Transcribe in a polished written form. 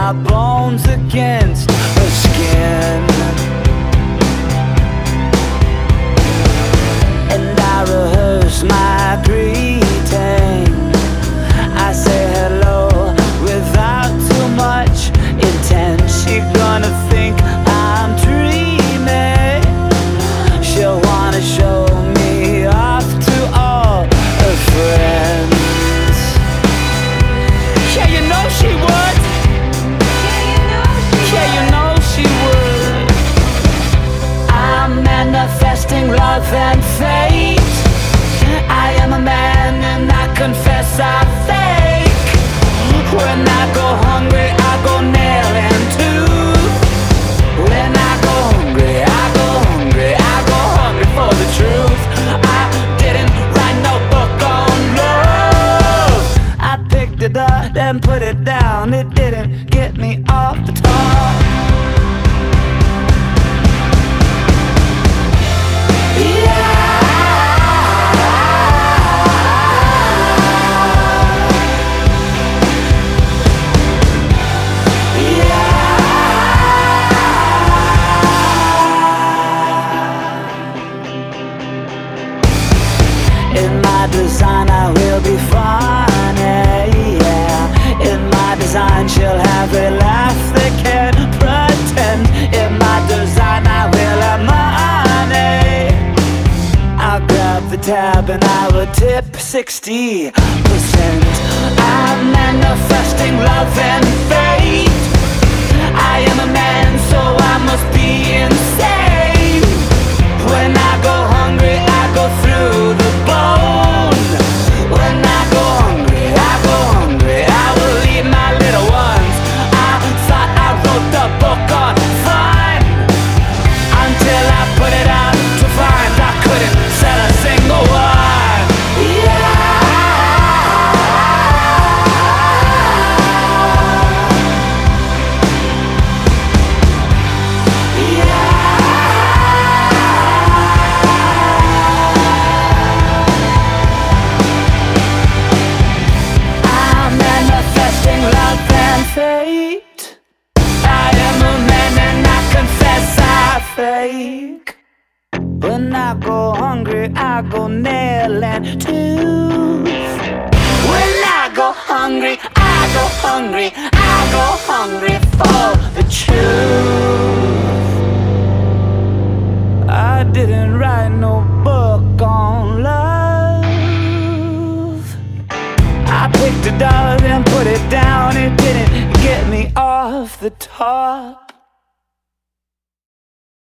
my bones against her skin. And I rehearse my greeting. I say hello without too much intent. She gonna think I'm dreaming. She'll wanna show me off to all her friends. Yeah, you know she would. Yeah, you know she would. I'm manifesting love and fate. I am a man and I confess I fake. When I go hungry, I go nailing too. When I go hungry, I go hungry, I go hungry for the truth. I didn't write no book on love. I picked it up and put it down. It didn't get me off the top. In my design I will be funny, yeah. In my design she'll have a laugh they can't pretend. In my design I will have money. I'll grab the tab and I will tip 60%. I'm manifesting love and fate. I am a man, so I must be insane. When I go hungry, I go through the bone. When I go hungry, I go hungry, I will eat my little ones. I thought I wrote the book on fun, until I put it out to find I couldn't sell a single one. Yeah. Fate. I am a man and I confess I fake. When I go hungry, I go nail and tooth. When I go hungry, I go hungry, I go hungry for the truth. I didn't write no book on love. I picked it up and put it down. It didn't get me off the top.